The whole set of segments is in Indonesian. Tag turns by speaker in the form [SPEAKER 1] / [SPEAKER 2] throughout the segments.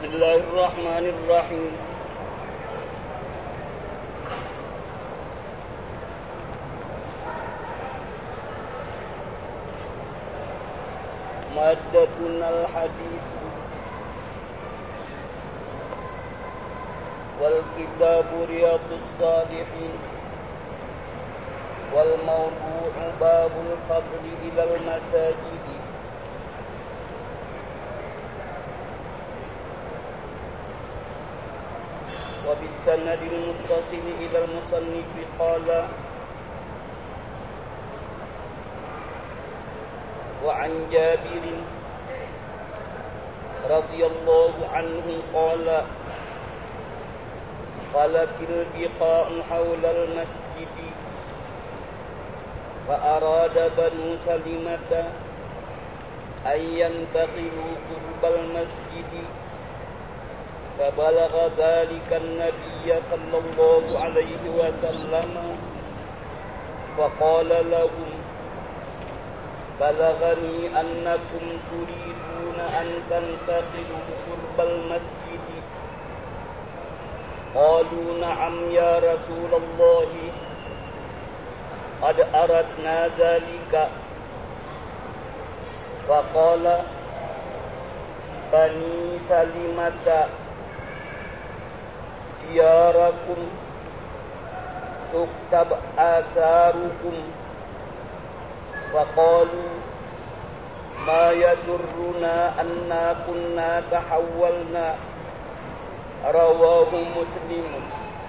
[SPEAKER 1] Bismillahirrahmanirrahim. Maddatunal hadits wal kitabu riyadus salihin wal mawdu'u babul fadli ilal masajidi wa bisanadil muttasili ilal musannifi qala wa an Jabirin radhiyallahu anhu qala qalatil biqa'u hawlal masjidi wa arada banu salimata ayyan taqilu qurbal masjidi fa balagha dhalika an-nabiy sallallahu alaihi wa sallam wa qala lahum balaghani annakum turiduna an tantaqilu qurbal masjidi qalu na'am ya Rasulullah qad aradna dhalika wa qala bani salimata diyarakum tuktab atharukum wa qalu ma yadurruna anna kunna tahawwalna rawahu Muslim.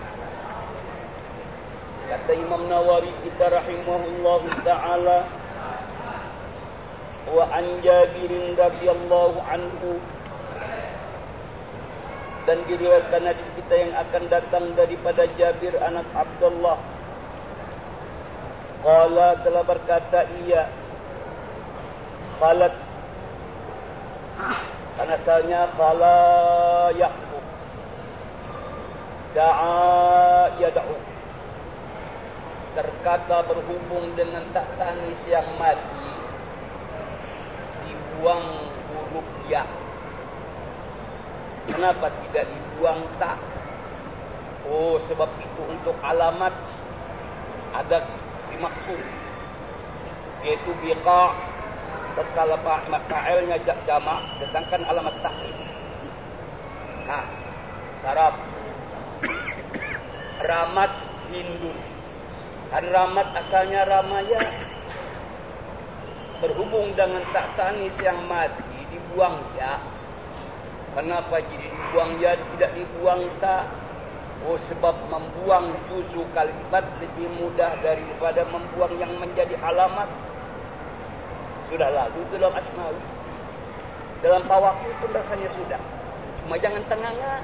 [SPEAKER 1] Kata Imam Nawawi kita rahimahullahu ta'ala, wa an Jabirin radhiyallahu anhu, dan diriwayatkan hadis kita yang akan datang daripada Jabir anak Abdullah. Qala telah berkata ia, qalat, kan asalnya qala yaqub, da'a yad'u, terkata berhubung dengan tak tangis yang mati, dibuang huruf ya. Kenapa tidak dibuang tak? Oh, sebab itu untuk alamat ada dimaksud, yaitu biqa tatkala fa'ilnya jamak, sedangkan alamat takhsis. Nah, saraf ramat Hindu, kan ramat asalnya ramaya, berhubung dengan tak tanis yang mati dibuang ya. Kenapa jadi dibuang ya, tidak dibuang tak? Oh, sebab membuang juzu kalimat lebih mudah daripada membuang yang menjadi alamat. Sudah lalu dalam Asmawi, dalam Tawakil pun rasanya sudah. Cuma jangan tengah-tengah.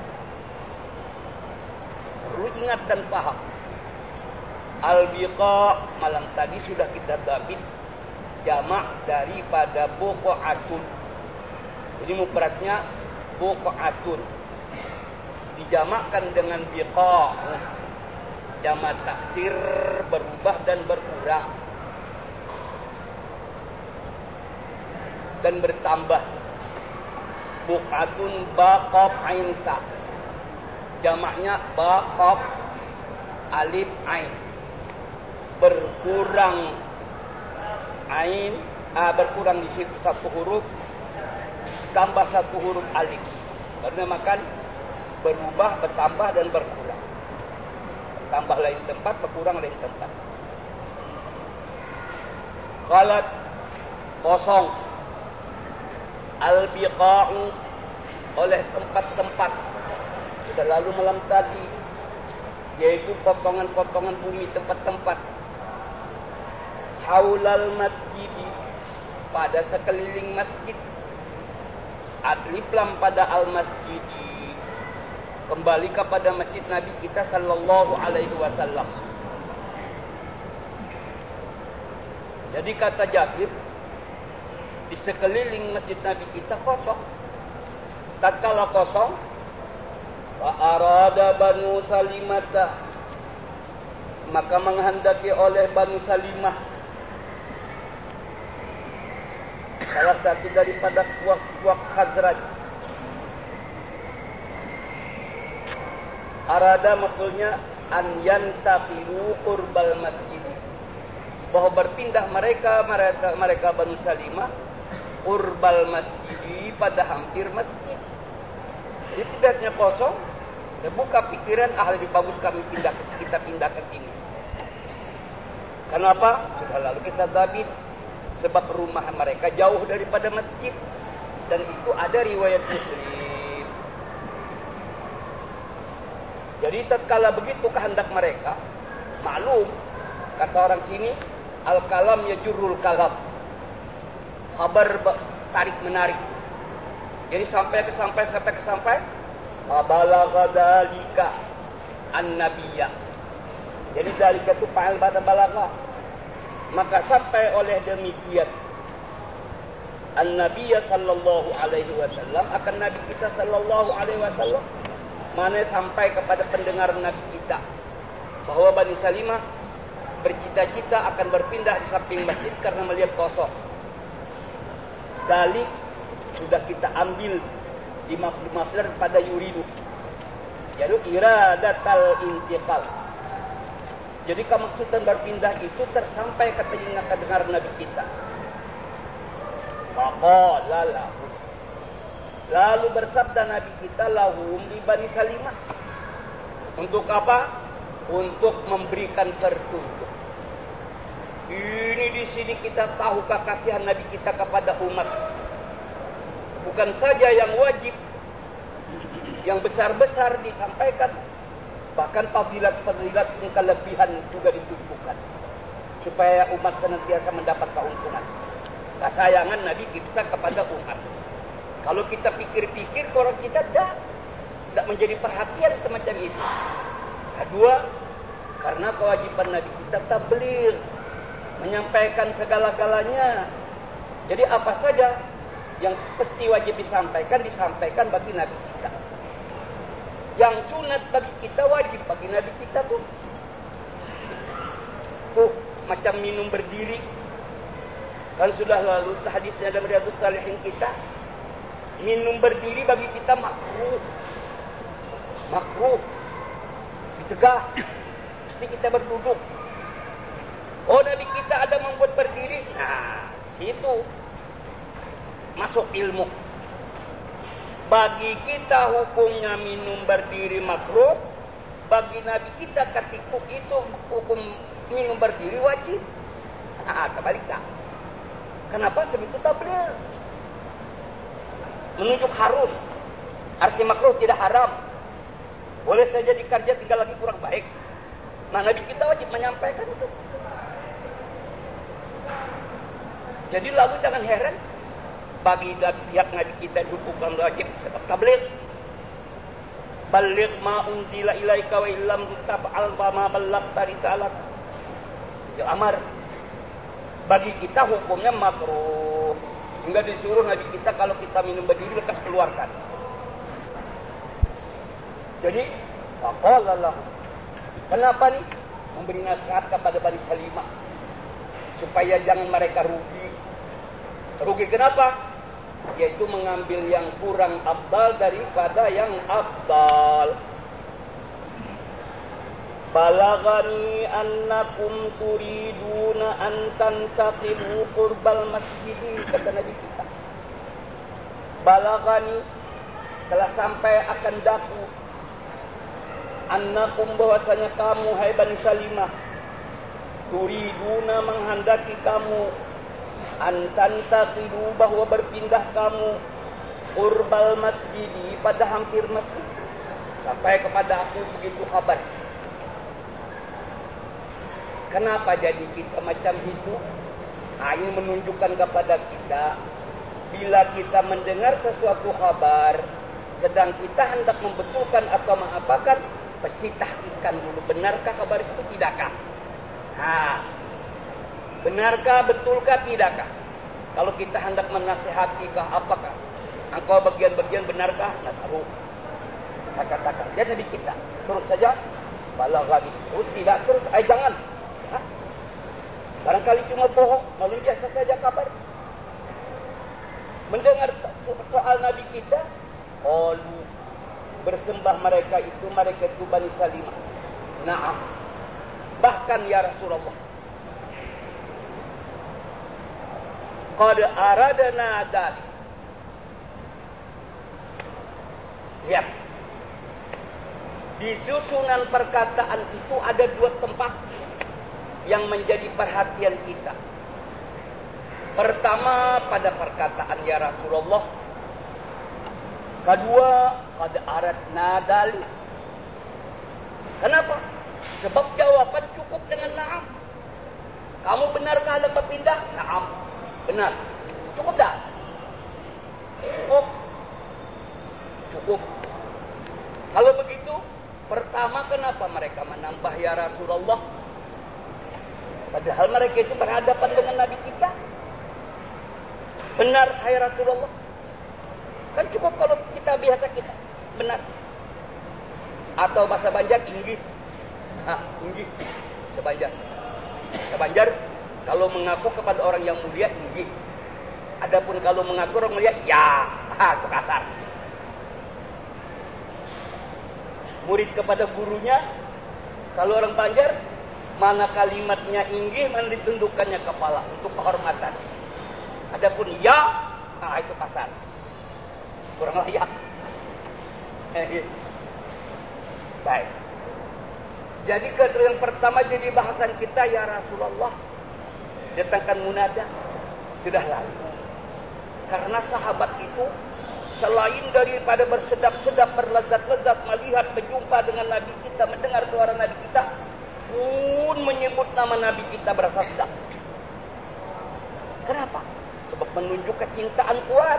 [SPEAKER 1] Perlu ingat dan paham. Al-biqa malam tadi sudah kita dabit jamak daripada buqa'atun. Jadi mufradnya buqa'atun dijamakkan dengan biqa. Jamak taksir berubah dan berkurang dan bertambah. Buqatun baqaf ain ta, jamaknya baqaf alif ain, berkurang ain, berkurang di situ satu huruf, tambah satu huruf alif, baru namakan berubah, bertambah dan berkurang. Tambah lain tempat, berkurang lain tempat. Qalat kosong, al-biqa'u oleh tempat-tempat. Sudah lalu malam tadi, yaitu potongan-potongan bumi, tempat-tempat. Haulal masjidi, pada sekeliling masjid. Alif lam pada al-masjidi, kembali kepada masjid Nabi kita sallallahu alaihi wasallam. Jadi kata Jabir, di sekeliling masjid Nabi kita kosong. Tatkala kosong, fa arada Banu Salimata, maka menghendaki oleh Banu Salimah, salah satu daripada kuak-kuak Khazraj, Arada maksudnya an yantaqilu qurbal masjid. Bahwa berpindah mereka Banu Salimah qurbal masjid, pada hampir masjid. Jadi tidak hanya kosong, terbuka pikiran, lebih bagus kita pindah ke sini. Kenapa? Sudah lalu kita zabit, sebab rumah mereka jauh daripada masjid, dan itu ada riwayat Muslim. Jadi tatkala begitu kehendak mereka, maklum kata orang sini, al-kalam yajurrul kalam. Kabar tarik menarik. Jadi sampai ke balagha dzalika an-nabiyya. Jadi dzalika itu fa'al pada balagha. Maka sampai oleh demikian an-nabiyya sallallahu alaihi wasallam, akan nabi kita sallallahu alaihi wasallam, mana sampai kepada pendengar nabi kita bahwa Bani Salimah bercita-cita akan berpindah di samping masjid karena melihat kosong. Dalik sudah kita ambil di maf'ul pada yuridu. Jadi iradatal intiqal. Jadi kemaksudnya berpindah itu tersampai ke telinga kedengar nabi kita. Faqala lahum. Lalu bersabda nabi kita lahum di Bani Salimah. Untuk apa? Untuk memberikan petunjuk. Ini di sini kita tahu kekasihan nabi kita kepada umat. Bukan saja yang wajib, yang besar-besar disampaikan, bahkan fadilat-fadilat yang kelebihan juga ditunjukkan, supaya umat senantiasa mendapat keuntungan. Kesayangan nabi kita kepada umat. Kalau kita pikir-pikir, orang kita tidak menjadi perhatian semacam itu. Kedua, karena kewajiban nabi kita tabligh, menyampaikan segala-galanya. Jadi apa saja yang pasti wajib disampaikan bagi nabi kita. Yang sunat bagi kita wajib bagi nabi kita tuh macam minum berdiri. Kan sudah lalu hadisnya dalam Riyadhus Shalihin kita, minum berdiri bagi kita makruh. Dicegah. Mesti kita berduduk. Oh, nabi kita ada membuat berdiri. Nah, situ masuk ilmu. Bagi kita hukumnya minum berdiri makruh, bagi nabi kita ketika itu hukum minum berdiri wajib. Kebalikan. Kenapa? Sebab itu tabligh. Menunjuk harus. Arti makruh tidak haram. Boleh saja dikerja, tinggal lagi kurang baik. Nah, nabi kita wajib menyampaikan itu. Jadi lalu jangan heran bagi pihak nabi kita bukan wajib sebab tabligh. Balligh ma unzila ilaika wa illam taf'al fa ma ballaghta risalah. Ya amar. Bagi kita hukumnya makruh. Hingga disuruh nabi kita kalau kita minum berdiri lekas keluarkan. Jadi faqala. Kenapa nih? Memberi nasihat kepada Bani Salimah supaya jangan mereka rugi. Rugi kenapa? Yaitu mengambil yang kurang afdal daripada yang afdal. Balagani annakum turiduna an tantaqilu qurbal masjid, kata nabi kita. Balagani, telah sampai akan daku, annakum, bahwasanya kamu hai Bani Salimah, turiduna, menghendaki kamu, antantaqilu, bahwa berpindah kamu, qurbal masjidi, pada hampir masjid. Sampai kepada aku begitu kabar. Kenapa jadi kita macam itu? Ini menunjukkan kepada kita, bila kita mendengar sesuatu kabar, sedang kita hendak membetulkan atau mengapakan, pasti tahqiqkan dulu. Benarkah kabar itu, tidakkah? Benarkah, betulkah, tidakkah? Kalau kita hendak menasihati kah, apakah? Engkau bagian-bagian benarkah? Nah, tahu. Katakan. Jadi kita terus saja balagani. Terus tidak terus, jangan. Barangkali cuma bohong, lalu biasa saja kabar. Mendengar soal nabi kita, bersembah mereka itu Bani Salimah. Naam. Bahkan ya Rasulullah, qad aradna dzalik. Lihat. Di susunan perkataan itu ada dua tempat yang menjadi perhatian kita. Pertama pada perkataan ya Rasulullah. Kedua, qad aradna dzalik. Kenapa? Sebab jawaban cukup dengan na'am. Kamu benarkah ada berpindah? Na'am. Benar. Cukup tak? Cukup. Cukup. Kalau begitu, pertama kenapa mereka menambah ya Rasulullah? Padahal mereka itu berhadapan dengan Nabi kita. Benar, hai Rasulullah. Kan cukup kalau kita biasa kita. Benar. Atau bahasa Banjar, inggih. Inggih. Sebanjar, kalau mengaku kepada orang yang mulia, inggih. Adapun kalau mengaku orang mulia, ya. Itu kasar. Murid kepada gurunya, kalau orang Banjar, mana kalimatnya inggih, mana ditundukkannya kepala untuk kehormatan. Adapun ya, itu kasar. Kurang layak. Baik. Jadi yang pertama jadi bahasan kita ya Rasulullah, datangkan munada. Sudah lalu. Karena sahabat itu selain daripada bersedap-sedap, berlezat-lezat melihat, berjumpa dengan Nabi kita, mendengar suara Nabi kita, pun menyebut nama Nabi kita berasa sedap. Kenapa? Sebab menunjuk kecintaan kuat.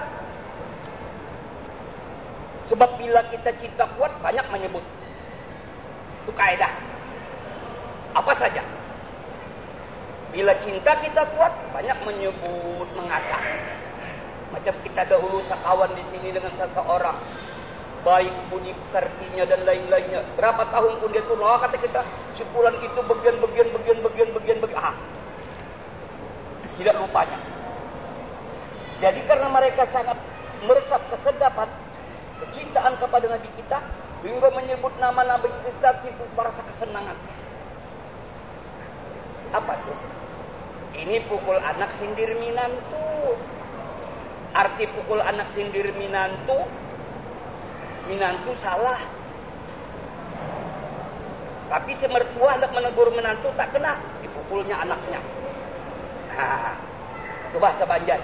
[SPEAKER 1] Sebab bila kita cinta kuat, banyak menyebut. Itu kaidah. Apa saja. Bila cinta kita kuat, banyak menyebut, mengata. Macam kita dahulu sekawan di sini dengan seseorang. Baik budi pekertinya dan lain-lainnya. Berapa tahun pun dia tolong, kata kita, sebulan itu bagian. Tidak lupanya. Jadi karena mereka sangat meresap kesedapan, kecintaan kepada Nabi kita, hingga menyebut nama Nabi kita itu merasa kesenangan. Apa tuh? Ini pukul anak sindir minantu. Arti pukul anak sindir minantu salah. Tapi si mertua hendak menegur menantu tak kena, dipukulnya anaknya. Itu bahasa Banjar.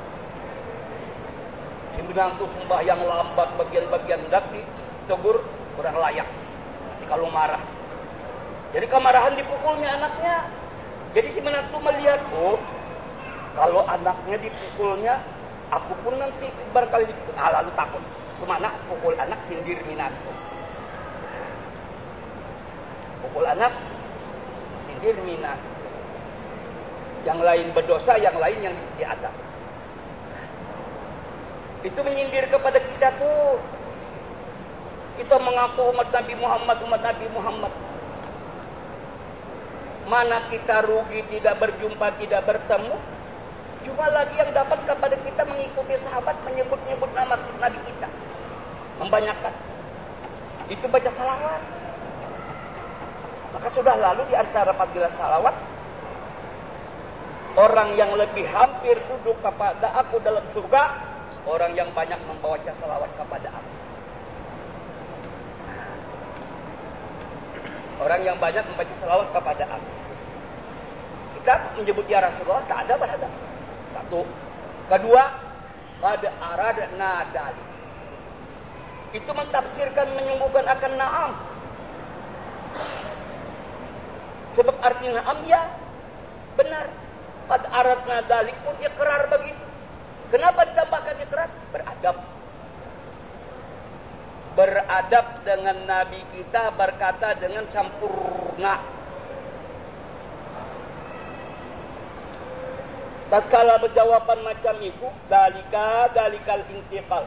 [SPEAKER 1] Si menantu sembahyang lambat bagian-bagian hendak ditegur kurang layak. Jadi kalau marah. Jadi kemarahan dipukulnya anaknya. Jadi si menantu melihat, oh, kalau anaknya dipukulnya, aku pun nanti barangkali dipukul. Lalu takut. Kemana? Pukul anak sindir minantu. Pukul anak sindir minantu. Yang lain berdosa, yang lain yang diadab. Itu menyindir kepada kita tuh. Kita mengaku umat Nabi Muhammad. Mana kita rugi tidak berjumpa, tidak bertemu. Cuma lagi yang dapat kepada kita mengikuti sahabat, menyebut-nyebut nama Nabi kita. Membanyakan. Itu baca salawat. Maka sudah lalu di antara fadilah salawat, orang yang lebih hampir duduk kepada aku dalam surga, orang yang banyak membaca salawat kepada aku. Orang yang banyak membaca salawat kepada aku. Kita menyebut ya Rasulullah, tak ada berhadap. Satu. Kedua, qad aradna dzalik. Itu mentafsirkan, menyembuhkan akan na'am. Sebab artinya na'am ya benar. Qad aradna dzalik pun ikrar begitu. Kenapa ditambahkan ikrar? Beradab dengan Nabi kita, berkata dengan sempurna. Tatkala berjawaban macam itu, dalikal intiqal.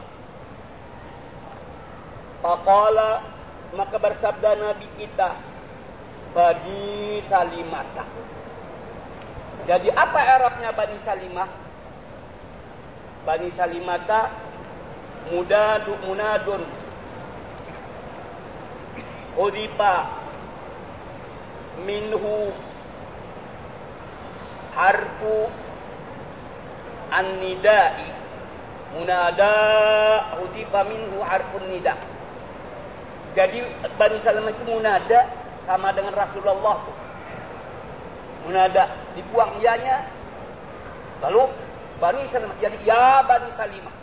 [SPEAKER 1] Faqala, maka bersabda Nabi kita, Bani Salimata. Jadi apa Arabnya Bani Salimah? Bani Salimata munadun. Udipa minhu harfu an-nida'i. Munada udipa minhu harfun nida'. Jadi Bani Salimah itu munada sama dengan Rasulullah tuh. Munada dibuang ianya. Lalu Bani Salimah jadi ya Bani Salimah.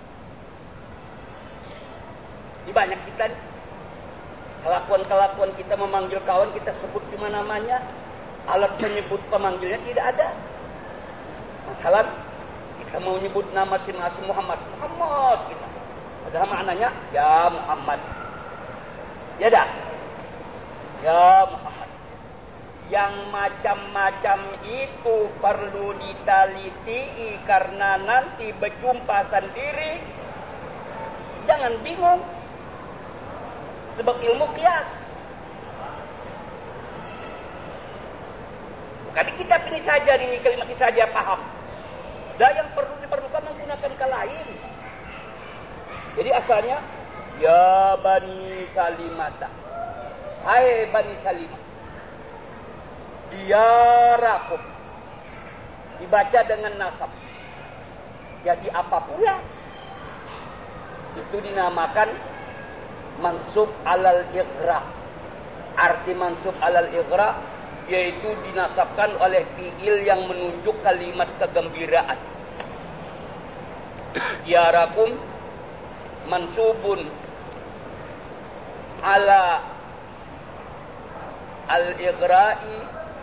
[SPEAKER 1] Di banyak kita kelakuan-kelakuan kita memanggil kawan kita sebut cuma namanya, alat menyebut pemanggilnya tidak ada. Masalah kita mau nyebut nama si Muhammad kita. Padahal maknanya ya Muhammad. Ya dah. Ya Muhammad. Yang macam-macam itu perlu diteliti karena nanti berjumpa sendiri. Jangan bingung. Sebab ilmu kias. Bukan kitab ini saja, ini kalimat ini saja paham. Dan yang perlu diperlukan menggunakan ke lain. Jadi asalnya ya Bani Salimata. Hai Bani Salimah. Diyarakum. Dibaca dengan nasab. Jadi apa pula? Itu dinamakan mansub alal ighra. Arti mansub alal ighra yaitu dinasabkan oleh fiil yang menunjuk kalimat kegembiraan. Diyarakum mansubun ala al-ighra'i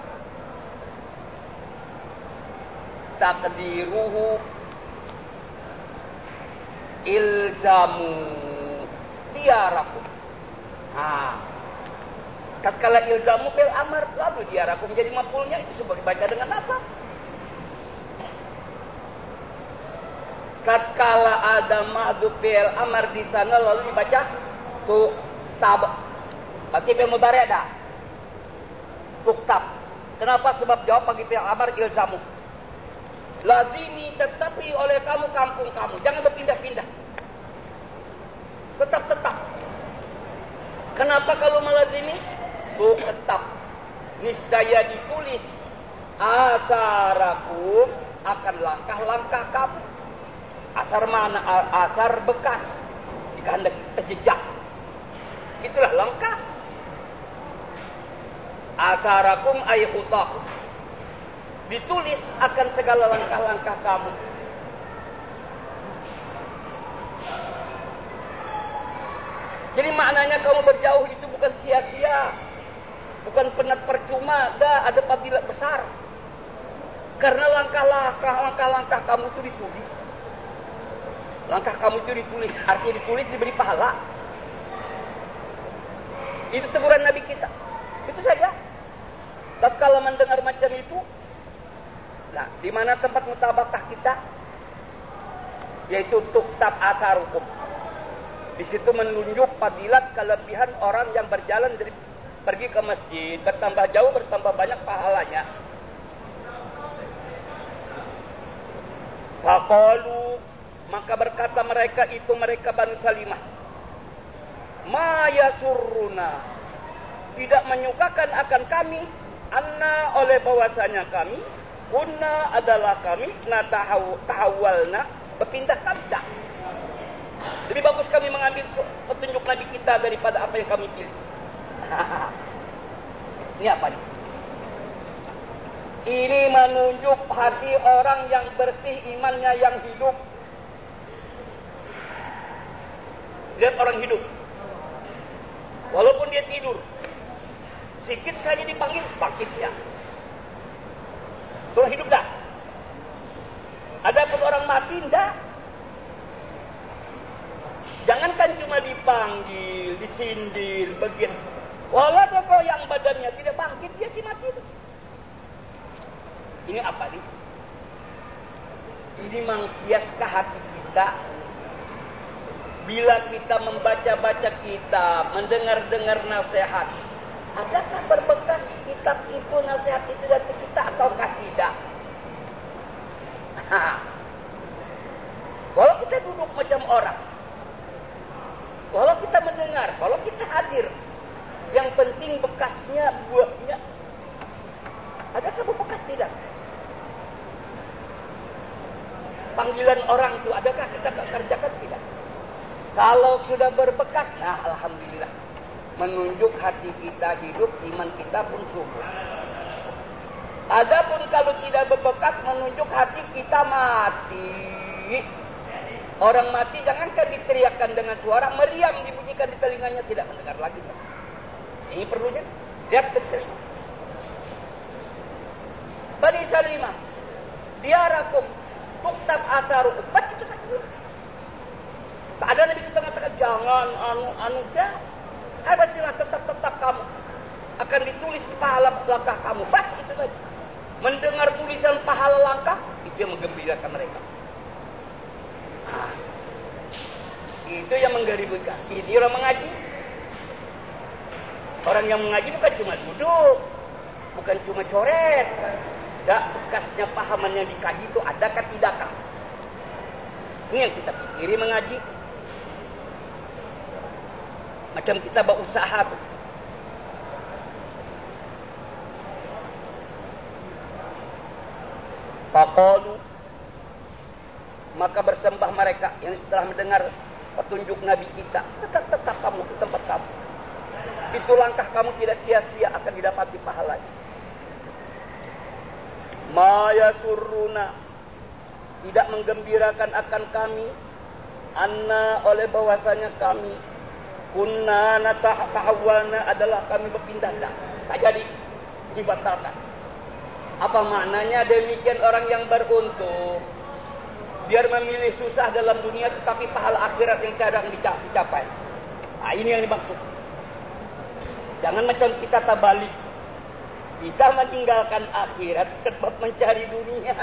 [SPEAKER 1] taqdiruhu ilzamu diyarakum. Tatkala ilzamu bil amar lalu diyarakum jadi maf'ulnya itu sebagai baca dengan nasab. Tatkala ada mahdhuf bil amar di sana lalu dibaca tuktab. Berarti bil mudhari' dah. Tuktab. Kenapa? Sebab jawab bagi bil amar ilzamu. Lazimi tetapi oleh kamu kampung kamu. Jangan berpindah-pindah. Tetap. Kenapa kalau melazimi? Tetap. Niscaya ditulis asarakum akan langkah-langkah kamu. Asar mana? Asar bekas. Jika hendak terjejak. Itulah langkah. Asarakum ay khutakum. Ditulis akan segala langkah-langkah kamu. Jadi maknanya kamu berjauh itu bukan sia-sia. Bukan penat percuma. Ada fadilat besar. Karena langkah-langkah kamu itu ditulis. Langkah kamu itu ditulis. Artinya ditulis diberi pahala. Itu teguran Nabi kita. Itu saja. Tatkala mendengar macam itu. Nah, di mana tempat mutabakah kita? Yaitu tuktab asarukum. Di situ menunjuk fadilat kelebihan orang yang berjalan dari pergi ke masjid, bertambah jauh, bertambah banyak pahalanya. Faqalu, maka berkata mereka Bani Salimah, ma yasurruna, tidak menyukakan akan kami, anna oleh bahwasanya kami, kunna adalah kami, tahawalna, berpindah-pindah. Lebih bagus kami mengambil petunjuk Nabi kita daripada apa yang kami pilih. Ini apa nih? Ini menunjuk hati orang yang bersih imannya yang hidup. Lihat orang hidup. Walaupun dia tidur. Sikit saja dipanggil, bangkit ya. Orang hidup dah. Adapun orang mati enggak. Jangankan cuma dipanggil, disindir, bagian. Walau dia goyang badannya tidak bangkit, dia si mati itu. Ini apa nih? Ini menghiaskah hati kita? Bila kita membaca-baca kitab, mendengar-dengar nasihat, adakah berbekas kitab itu, nasihat itu dari kita ataukah tidak? Kalau kita duduk macam orang, kalau kita mendengar, kalau kita hadir, Yang penting bekasnya, buahnya. Adakah bekas tidak? Panggilan orang itu adakah kita kerjakan tidak? Kalau sudah berbekas, nah alhamdulillah. Menunjuk hati kita hidup, iman kita pun subur. Adapun kalau tidak berbekas, menunjuk hati kita mati. Orang mati jangankan diteriakkan dengan suara, meriam dibunyikan di telinganya, tidak mendengar lagi. Ini perlunya. Lihat tersebut. Bani Salimah, diarakum, tuktab atharu. Bas itu saja. Tak ada Nabi kita mengatakan jangan anu dah. Hebat sila tetap kamu akan ditulis pahala langkah kamu. Bas itu saja. Mendengar tulisan pahala langkah itu yang menggembirakan mereka. Nah, itu yang menggembirakan. Ini orang mengaji. Orang yang mengaji bukan cuma duduk, bukan cuma coret. Tak bekasnya pahaman yang dikaji itu adakah tidakkah? Ini yang kita pikiri mengaji. Macam kita berusaha tuh. Faqalu, maka bersembah mereka yang setelah mendengar petunjuk Nabi kita, tetap kamu ke tempat kamu. Itu langkah kamu tidak sia-sia, akan didapati pahalanya. Ma yasurruna, tidak menggembirakan akan kami, anna oleh bahwasanya kami, kunna natahawwana adalah kami berpindah dah. Tak jadi, dibatalkan. Apa maknanya demikian orang yang beruntung? Biar memilih susah dalam dunia tetapi pahala akhirat yang kadang dicapai. Nah, ini yang dimaksud. Jangan macam kita tabalik. Kita meninggalkan akhirat sebab mencari dunia.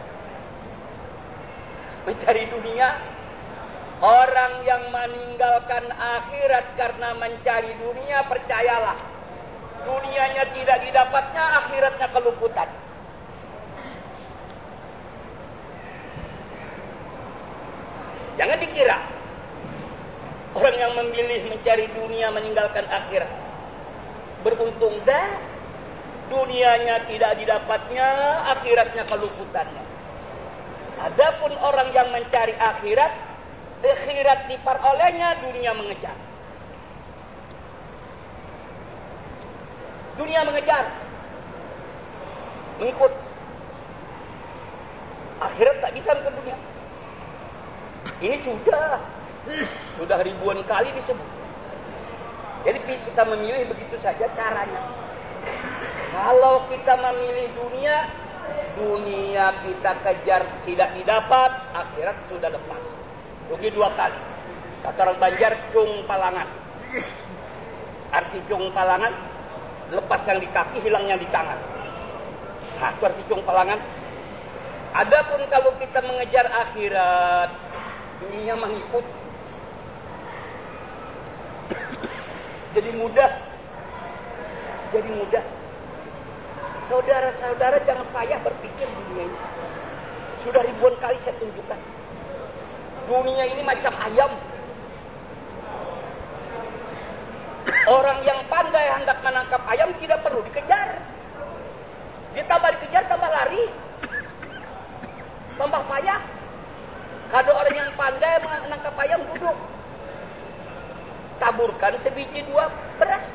[SPEAKER 1] Mencari dunia. Orang yang meninggalkan akhirat karena mencari dunia, percayalah. Dunianya tidak didapatnya, akhiratnya kelumputan. Jangan dikira orang yang memilih mencari dunia meninggalkan akhirat beruntung dah. Dunianya tidak didapatnya, akhiratnya kelumputannya. Adapun orang yang mencari akhirat, akhirat diperolehnya, dunia mengejar. Dunia mengejar, mengikut. Akhirat tak bisa ke dunia. Ini sudah ribuan kali disebut. Jadi kita memilih begitu saja caranya. Kalau kita memilih dunia, dunia kita kejar tidak didapat, akhirat sudah lepas. Rugi 2 kali. Kata orang Banjar, cung palangan. Arti cung palangan, lepas yang di kaki, hilang yang di tangan. Nah, itu arti cung palangan. Adapun kalau kita mengejar akhirat, dunia mengikut. Jadi mudah. Saudara-saudara jangan payah berpikir dunia ini. Sudah ribuan kali saya tunjukkan. Dunia ini macam ayam. Orang yang pandai hendak menangkap ayam tidak perlu dikejar. Dia tambah dikejar, tambah lari. Tambah payah. Kalau orang yang pandai menangkap ayam duduk. Taburkan sebiji 2 beras.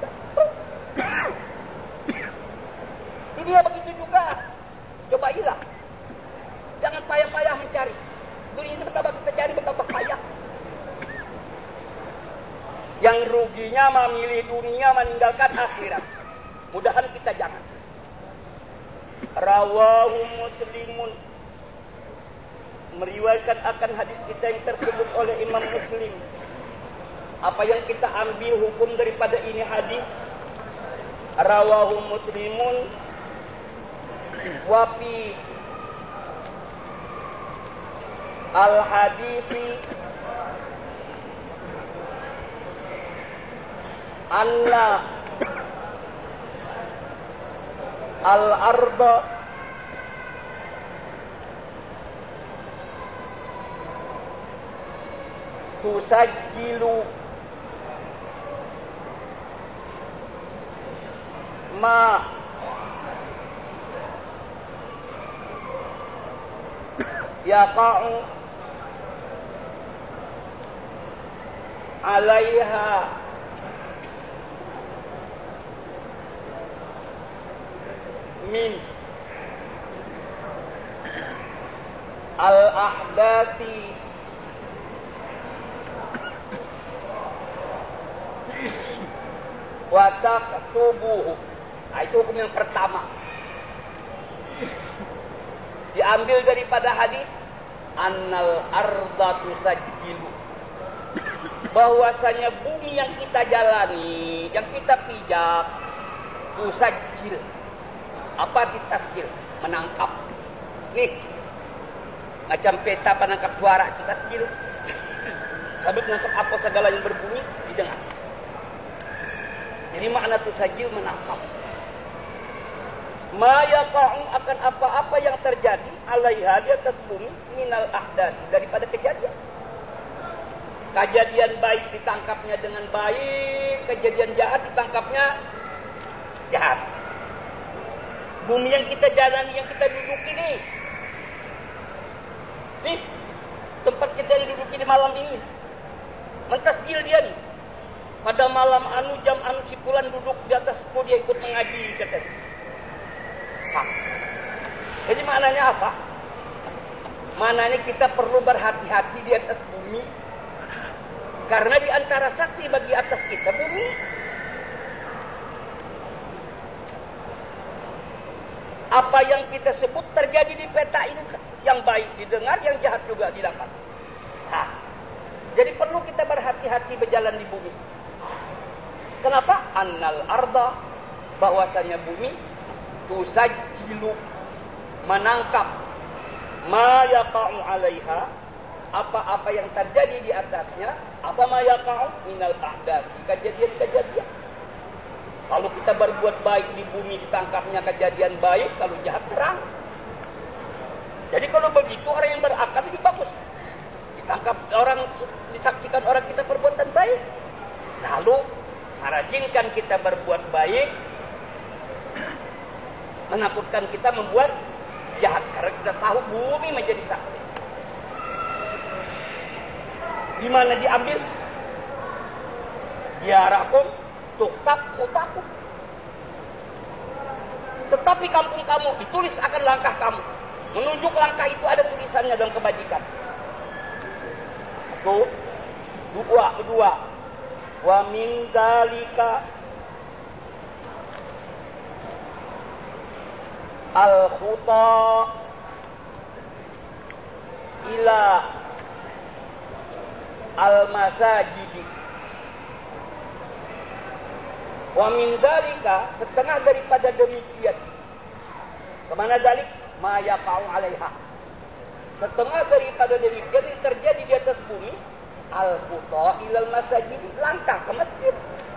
[SPEAKER 1] Dia begitu juga. Cobailah. Jangan payah-payah mencari. Dunia ini betapa kita cari, betapa payah. Yang ruginya memilih dunia meninggalkan akhirat. Mudahan kita jangan. Rawahu Muslimun, meriwayatkan akan hadis kita yang tersebut oleh Imam Muslim. Apa yang kita ambil hukum daripada ini hadis? Rawahu Muslimun wa fi al-hadithi anna al-arda tusajjilu ma yaqa'u 'alaiha min al-ahdathi wa taktubuhu. Itu hukum yang pertama. Diambil daripada hadis annal arda tusajjilu, bahwasanya bumi yang kita jalani, yang kita pijak, tusajjil. Apa ditasjil? Menangkap. Nih, macam peta penangkap suara itu tasjil. Sambil menangkap apa segala yang berbunyi didengar. Jadi makna tusajjil menangkap. Ma yaqa'u, akan apa-apa yang terjadi alaiha, di atas bumi, minal ahdath, daripada kejadian. Kejadian baik ditangkapnya dengan baik, kejadian jahat ditangkapnya jahat. Bumi yang kita jalani, yang kita duduki ini, nih tempat kita duduki di malam ini, mentasjil dia nih. Pada malam anu, jam anu, si fulan duduk di atas sepuluh, dia ikut mengaji katanya. Jadi maknanya apa? Maknanya kita perlu berhati-hati di atas bumi, karena di antara saksi bagi atas kita bumi. Apa yang kita sebut terjadi di peta ini, yang baik didengar, yang jahat juga didapat. Jadi perlu kita berhati-hati berjalan di bumi. Kenapa? Annal arda, bahwasanya bumi, tusajjilu, menangkap, ma yaqa'u 'alaiha, apa-apa yang terjadi di atasnya, apa ma yaqa'u minal ahdath, kejadian-kejadian. Kalau kita berbuat baik di bumi, ditangkapnya kejadian baik, kalau jahat terang. Jadi kalau begitu orang yang berakal lebih bagus. Ditangkap orang, disaksikan orang kita perbuatan baik, lalu merajinkan kita berbuat baik, menakutkan kita membuat jahat, karena kita tahu bumi menjadi saksi. Di mana diambil? Diarakum tuktab khutakum. Tetapi kampung kamu ditulis akan langkah kamu. Menunjuk langkah itu ada tulisannya dalam kebajikan. Itu kedua. Wa min dzalika al-khuta ila al-masajid. Wa min dzalika, setengah daripada demikian. Kemana dalik? Ma yaqa'u 'alaiha. Setengah daripada demikian yang terjadi di atas bumi, al-khuta ilal masajid, langkah ke masjid.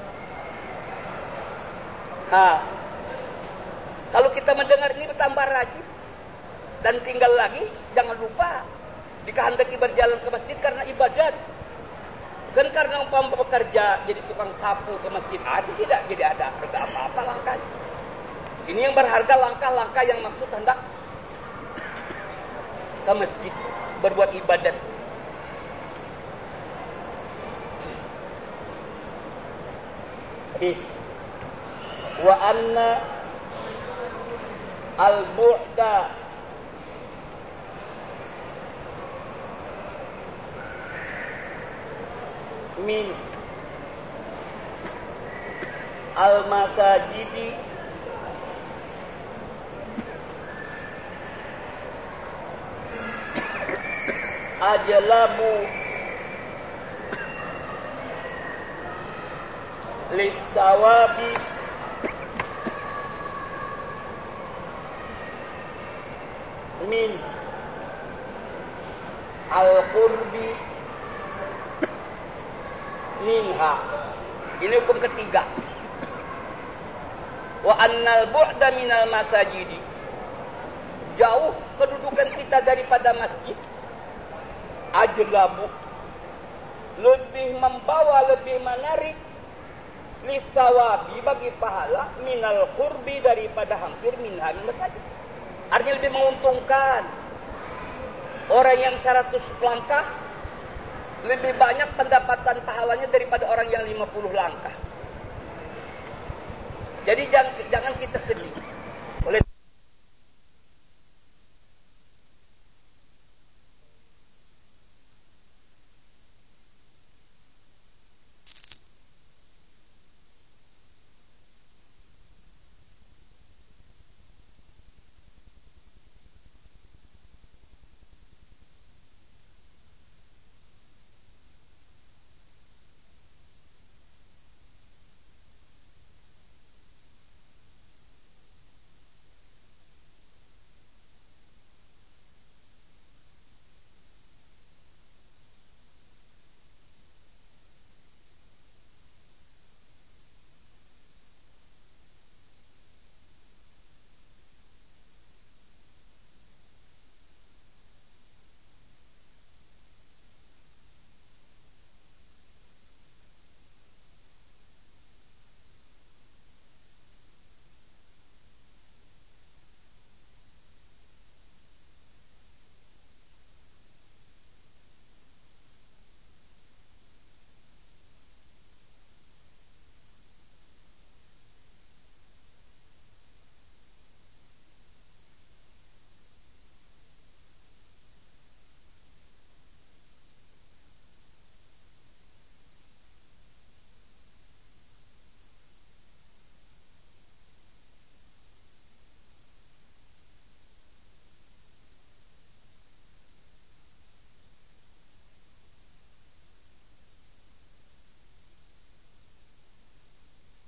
[SPEAKER 1] Kalau kita mendengar ini bertambah rajin dan tinggal lagi, jangan lupa dikehendaki berjalan ke masjid karena ibadat. Bukan karena umpama bekerja jadi tukang sapu ke masjid, tidak jadi ada harga apa-apa langkahnya. Ini yang berharga langkah-langkah yang maksud hendak ke masjid berbuat ibadat. Wa anna al-bu'da min al-masajidi ajlabu listawabi min al-qurbi minha. Ini hukum ketiga. Wa annal bu'da minal masajidi, jauh kedudukan kita daripada masjid, ajlabu, lebih membawa, lebih menarik, lisawabi bagi pahala minal qurbi daripada hampir minhan masjid. Artinya lebih menguntungkan. Orang yang 100 langkah lebih banyak pendapatan pahalanya daripada orang yang 50 langkah. Jadi jangan kita sedih.